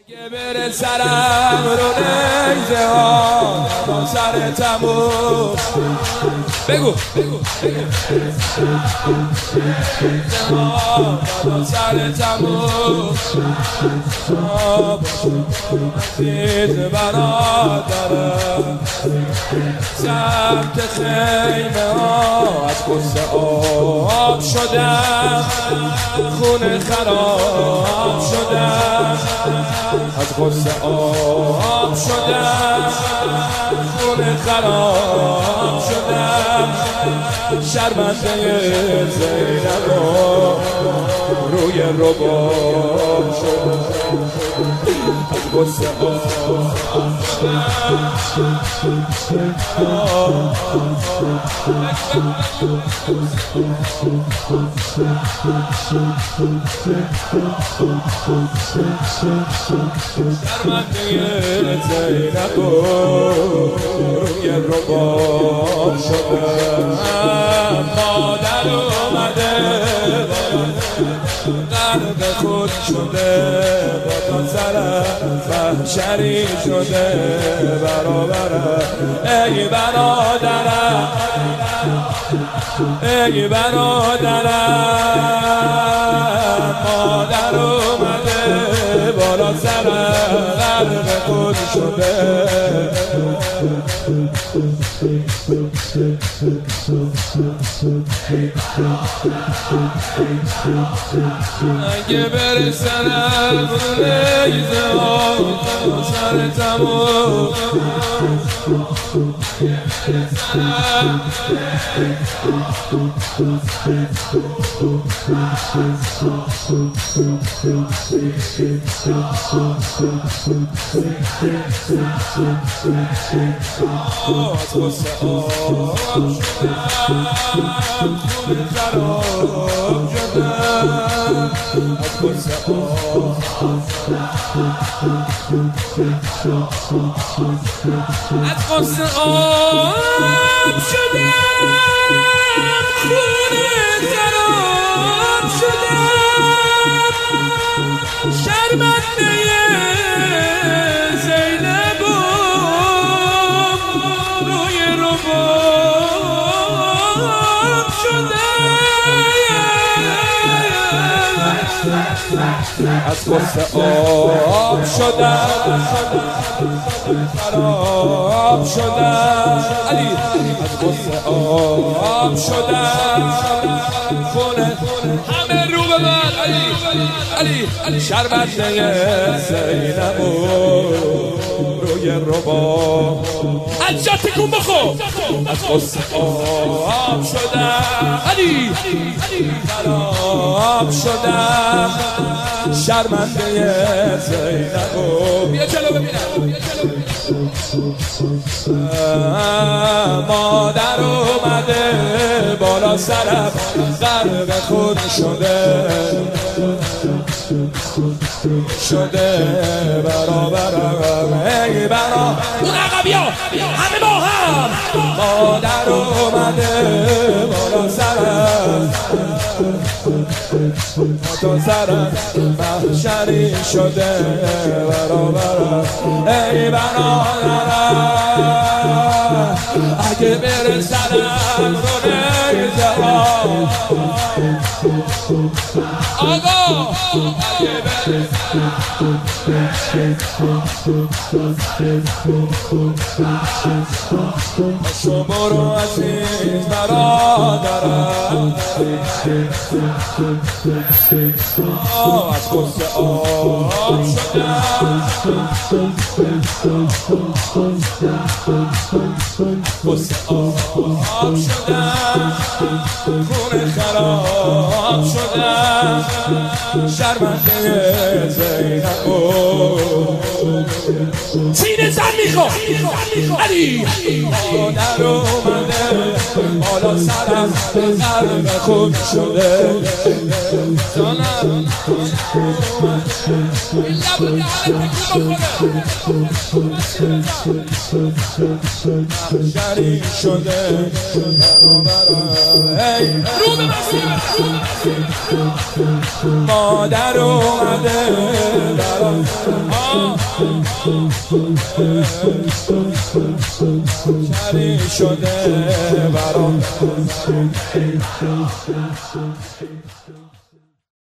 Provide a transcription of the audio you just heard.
اگه بره سرم رو نیزه ها با سر تموم بگو با سر تموم عزیز برادرم سمت خیمه ها از قصه آب شدم خونه خراب شدم از قصه آب شدم خونه خراب شدم شرمنده زینب روی رباب شدم از قصه آب شرمنده زینب روی رباب شدم مادر اومده قلب خود شده با تا سرم محشری شده برابرم ای برادرم ای برادرم مادر اومده بالا سرم قلب خود شده اگه برسنم نیزه ها سر تموم از قصه آب شدم خونه خراب شدم از قصه آب از قصه آب شدم خونه خراب شدم شرمنده زینب روی رباب شدم از قصه آب شدم خراب شدم علی از قصه آب شدم خونه همه رو به من علی شرمنده زینب روی رباب از جا تکون بخور از قصه آب شدم علی خراب شدم شرمنده زینب بیا جلو ببینم مادر اومده بالا سرم غرق خود شده برابرم ای برا اون عقبی ها همه با هم مادر اومده بالا سرم تا سرم محشری شده برابرم ای برادرم اگه بره سرم رو نیزه ها آقا اگه بره شما رو عزیز برادرم از قصه آب شدم قصه آب شدم خونه خراب شدم شرمنده زینب سینه زن میخواد علی مادر اومده بالا سرم غرق خود شده شری شده مادر اومده برام شری شده برام